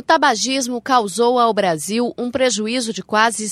tabagismo causou ao Brasil um prejuízo de quase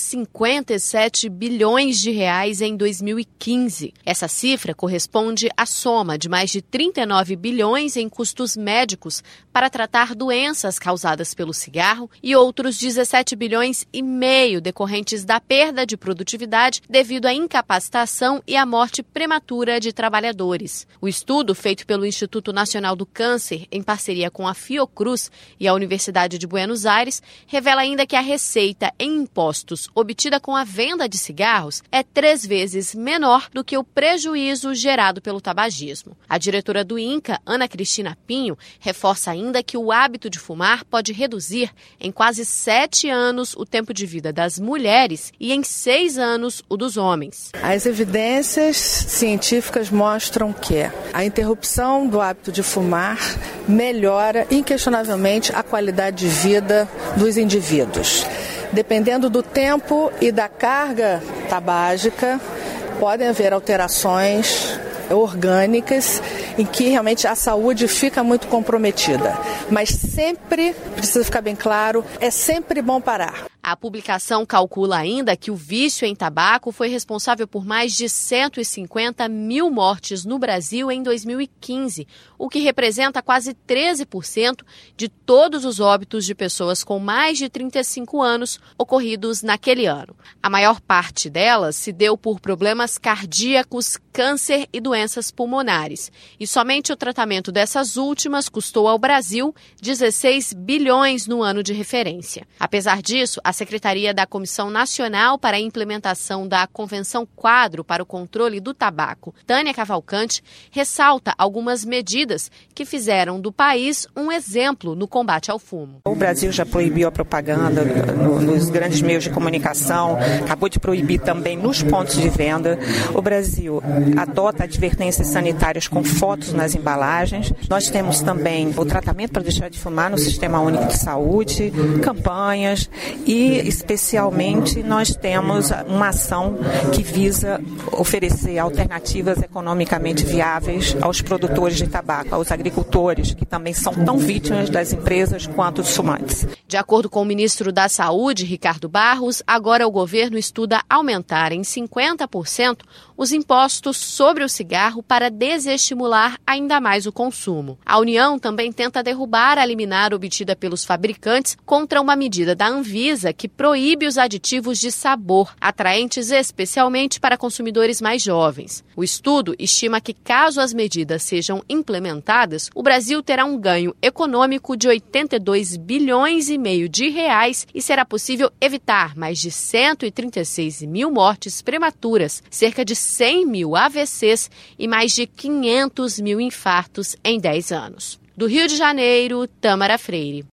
57 bilhões de reais em 2015. Essa cifra corresponde à soma de mais de 39 bilhões em custos médicos para tratar doenças causadas pelo cigarro e outros 17 bilhões e meio decorrentes da perda de produtividade devido à incapacitação e à morte prematura de trabalhadores. O estudo feito pelo Instituto Nacional do Câncer, em parceria com a Fiocruz e a Universidade de Buenos Aires, revela ainda que a receita em impostos obtida com a venda de cigarros é 3 vezes menor do que o prejuízo gerado pelo tabagismo. A diretora do INCA, Ana Cristina Pinho, reforça ainda que o hábito de fumar pode reduzir em quase 7 anos o tempo de vida das mulheres e em 6 anos o dos homens. As evidências científicas mostram que a interrupção do hábito de fumar melhora inquestionavelmente a qualidade de vida dos indivíduos. Dependendo do tempo e da carga tabágica, podem haver alterações orgânicas em que realmente a saúde fica muito comprometida. Mas sempre, precisa ficar bem claro, é sempre bom parar. A publicação calcula ainda que o vício em tabaco foi responsável por mais de 150 mil mortes no Brasil em 2015, o que representa quase 13% de todos os óbitos de pessoas com mais de 35 anos ocorridos naquele ano. A maior parte delas se deu por problemas cardíacos, câncer e doenças pulmonares. E somente o tratamento dessas últimas custou ao Brasil 16 bilhões no ano de referência. Apesar disso, a Secretaria da Comissão Nacional para a Implementação da Convenção Quadro para o Controle do Tabaco, Tânia Cavalcante, ressalta algumas medidas que fizeram do país um exemplo no combate ao fumo. O Brasil já proibiu a propaganda nos grandes meios de comunicação, acabou de proibir também nos pontos de venda. O Brasil adota advertências sanitárias com fotos nas embalagens. Nós temos também o tratamento para deixar de fumar no Sistema Único de Saúde, campanhas e, especialmente, nós temos uma ação que visa oferecer alternativas economicamente viáveis aos produtores de tabaco, aos agricultores, que também são tão vítimas das empresas quanto os fumantes. De acordo com o ministro da Saúde, Ricardo Barros, agora o governo estuda aumentar em 50% os impostos sobre o cigarro para desestimular ainda mais o consumo. A União também tenta derrubar a liminar obtida pelos fabricantes contra uma medida da Anvisa que proíbe os aditivos de sabor, atraentes especialmente para consumidores mais jovens. O estudo estima que, caso as medidas sejam implementadas, o Brasil terá um ganho econômico de 82 bilhões e meio de reais e será possível evitar mais de 136 mil mortes prematuras, cerca de 100 mil AVCs e mais de 500 mil infartos em 10 anos. Do Rio de Janeiro, Tâmara Freire.